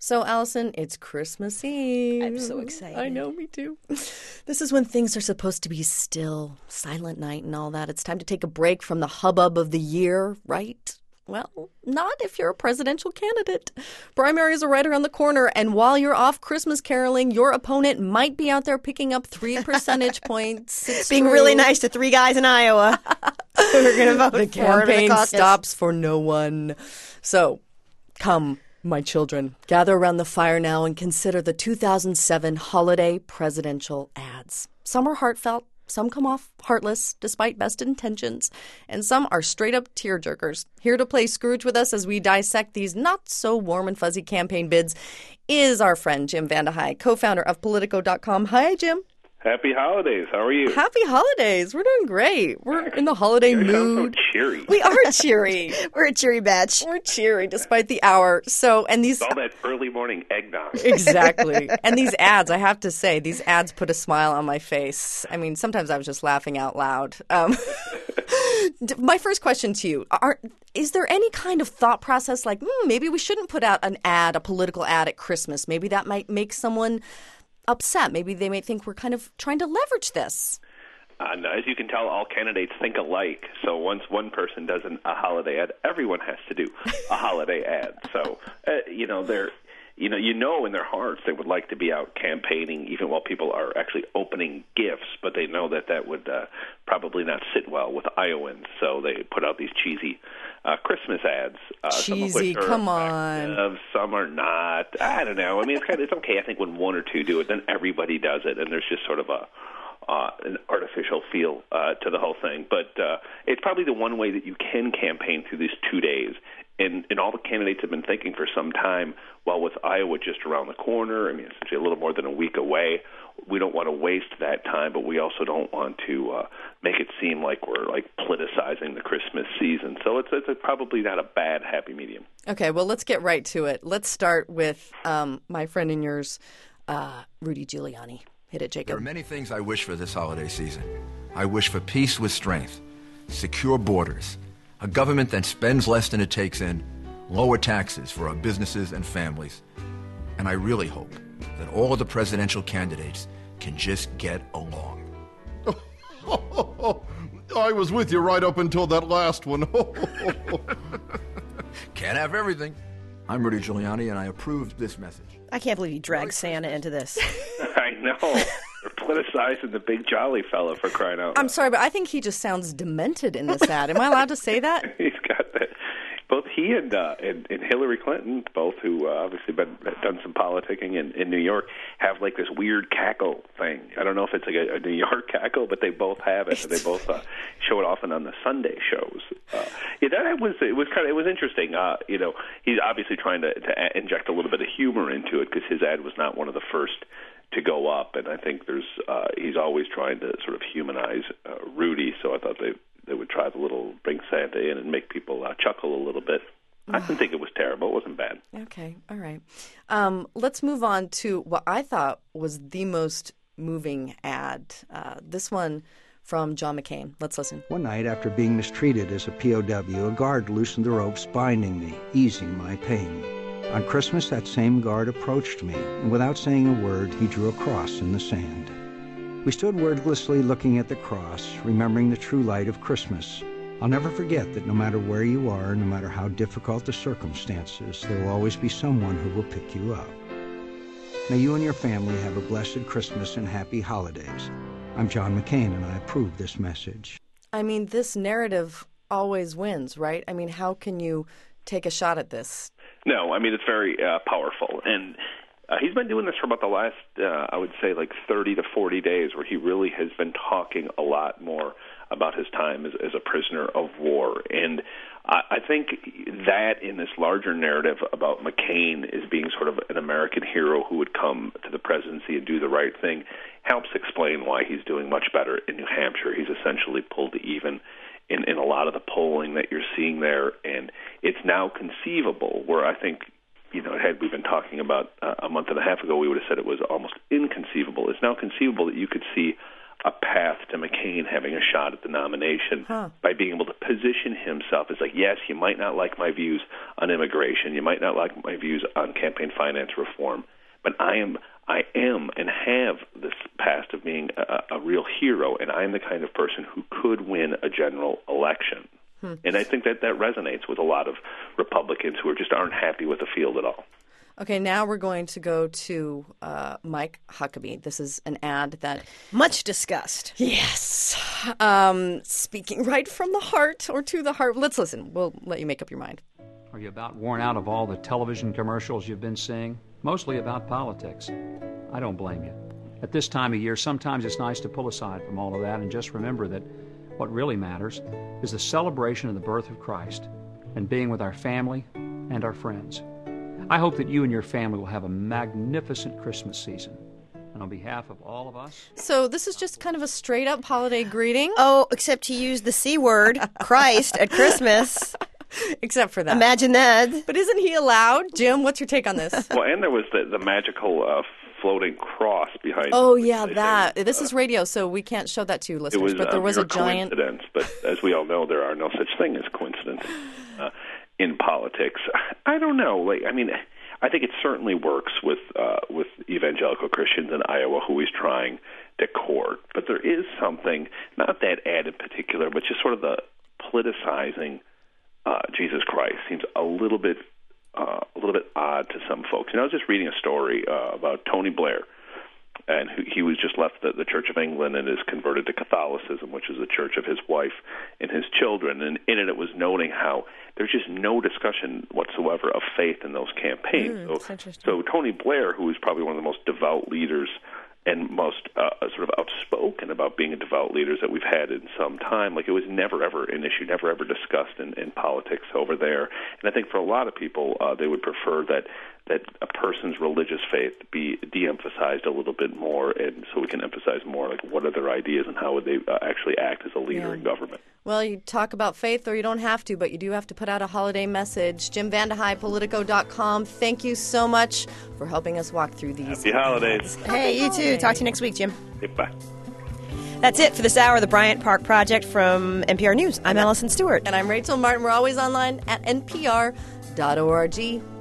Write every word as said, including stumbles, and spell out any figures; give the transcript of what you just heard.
So, Allison, it's Christmas Eve. I'm so excited. I know, me too. This is when things are supposed to be still, silent night and all that. It's time to take a break from the hubbub of the year, right? Well, not if you're a presidential candidate. Primaries are right around the corner, and while you're off Christmas caroling, your opponent might be out there picking up three percentage points. It's Being true. really nice to three guys in Iowa who are going to vote The for him in the campaign caucus. stops for no one. So, come, my children, gather around the fire now and consider the two thousand seven holiday presidential ads. Some are heartfelt. Some come off heartless, despite best intentions, and some are straight-up tearjerkers. Here to play Scrooge with us as we dissect these not-so-warm and fuzzy campaign bids is our friend Jim Vandehei, co-founder of Politico dot com. Hi, Jim. Happy holidays. How are you? Happy holidays. We're doing great. We're in the holiday You sound mood. so cheery. We are cheery. We're a cheery batch. We're cheery despite the hour. So, and these... All that early morning eggnog. Exactly. And these ads, I have to say, these ads put a smile on my face. I mean, sometimes I was just laughing out loud. Um, my first question to you, are, is there any kind of thought process like, hmm, maybe we shouldn't put out an ad, a political ad at Christmas? Maybe that might make someone upset. Maybe they may think we're kind of trying to leverage this. Uh, and as you can tell, all candidates think alike. So once one person does an, a holiday ad, everyone has to do a holiday ad. So, uh, you know, they're, you know, you know in their hearts they would like to be out campaigning even while people are actually opening gifts, but they know that that would uh, probably not sit well with Iowans. So they put out these cheesy uh, Christmas ads. Uh, some of Cheesy, which are come on. effective, some are not. I don't know. I mean, it's kind of, it's okay, I think, when one or two do it, then everybody does it, and there's just sort of a Uh, an artificial feel uh, to the whole thing. But uh, it's probably the one way that you can campaign through these two days. And, and all the candidates have been thinking for some time, well, with Iowa just around the corner, I mean, essentially a little more than a week away, we don't want to waste that time, but we also don't want to uh, make it seem like we're like politicizing the Christmas season. So it's, it's a, probably not a bad happy medium. Okay, well, let's get right to it. Let's start with um, my friend and yours, uh, Rudy Giuliani. Hit it, Jacob. There are many things I wish for this holiday season. I wish for peace with strength, secure borders, a government that spends less than it takes in, lower taxes for our businesses and families. And I really hope that all of the presidential candidates can just get along. I was with you right up until that last one. Can't have everything. I'm Rudy Giuliani, and I approved this message. I can't believe you dragged Santa into this. I know. They're politicizing the big jolly fella, for crying out loud. I'm sorry, but I think he just sounds demented in this ad. Am I allowed to say that? He's got that. Both he and, uh, and and Hillary Clinton, both who uh, obviously been done some politicking in, in New York, have like this weird cackle thing. I don't know if it's like a, a New York cackle, but they both have it. They both uh, show it often on the Sunday shows. Uh, yeah, that was it was kind of it was interesting. Uh, you know, he's obviously trying to, to inject a little bit of humor into it because his ad was not one of the first to go up, and I think there's uh, he's always trying to sort of humanize uh, Rudy. So I thought they. They would try the little bring Santa in and make people uh, chuckle a little bit. I didn't think it was terrible. It wasn't bad. Okay, all right. Um, let's move on to what I thought was the most moving ad. Uh, this one from John McCain. Let's listen. One night, after being mistreated as a P O W, a guard loosened the ropes binding me, easing my pain. On Christmas, that same guard approached me, and without saying a word, he drew a cross in the sand. We stood wordlessly looking at the cross, remembering the true light of Christmas. I'll never forget that no matter where you are, no matter how difficult the circumstances, there will always be someone who will pick you up. May you and your family have a blessed Christmas and happy holidays. I'm John McCain, and I approve this message. I mean, this narrative always wins, right? I mean, how can you take a shot at this? No, I mean, it's very uh, powerful. And Uh, he's been doing this for about the last, uh, I would say, like thirty to forty days, where he really has been talking a lot more about his time as, as a prisoner of war. And I, I think that in this larger narrative about McCain as being sort of an American hero who would come to the presidency and do the right thing helps explain why he's doing much better in New Hampshire. He's essentially pulled even in, in a lot of the polling that you're seeing there. And it's now conceivable where I think, you know, had we been talking about uh, a month and a half ago, we would have said it was almost inconceivable. It's now conceivable that you could see a path to McCain having a shot at the nomination huh. by being able to position himself as like, yes, you might not like my views on immigration, you might not like my views on campaign finance reform, but I am I am and have this past of being a, a real hero, and I am the kind of person who could win a general election. Hmm. And I think that that resonates with a lot of Republicans who are just aren't happy with the field at all. Okay, now we're going to go to uh, Mike Huckabee. This is an ad that... Much discussed. Yes. Um, speaking right from the heart or to the heart. Let's listen. We'll let you make up your mind. Are you about worn out of all the television commercials you've been seeing? Mostly about politics. I don't blame you. At this time of year, sometimes it's nice to pull aside from all of that and just remember that what really matters is the celebration of the birth of Christ and being with our family and our friends. I hope that you and your family will have a magnificent Christmas season. And on behalf of all of us... So this is just kind of a straight-up holiday greeting? Oh, except he used the C word, Christ, at Christmas. Except for that. Imagine that. But isn't he allowed? Jim, what's your take on this? Well, and there was the, the magical uh, floating cross behind. Oh, yeah, they that. say, this uh, is radio, so we can't show that to you, listeners. It was, but there uh, was a giant coincidence. But as we all know, there are no such thing as coincidences uh, in politics. I don't know. Like, I mean, I think it certainly works with uh, with evangelical Christians in Iowa who he's trying to court. But there is something, not that ad in particular, but just sort of the politicizing. Uh, Jesus Christ seems a little bit uh, a little bit odd to some folks. And I was just reading a story uh, about Tony Blair, and who, he was just left the, the Church of England and is converted to Catholicism, which is the church of his wife and his children. And in it, it was noting how there's just no discussion whatsoever of faith in those campaigns. Mm, so, so Tony Blair, who is probably one of the most devout leaders and most uh, sort of outspoken about being a devout leaders that we've had in some time. Like, it was never, ever an issue, never, ever discussed in, in politics over there. And I think for a lot of people, uh, they would prefer that that a person's religious faith be de-emphasized a little bit more, and so we can emphasize more, like, what are their ideas and how would they uh, actually act as a leader yeah. in government. Well, you talk about faith, or you don't have to, but you do have to put out a holiday message. Jim Vandehei, Politico dot com. Thank you so much for helping us walk through these. Happy holidays. Hey, you too. Talk to you next week, Jim. Okay, bye. That's it for this hour of the Bryant Park Project from N P R News. I'm Allison Stewart. And I'm Rachel Martin. We're always online at N P R dot org.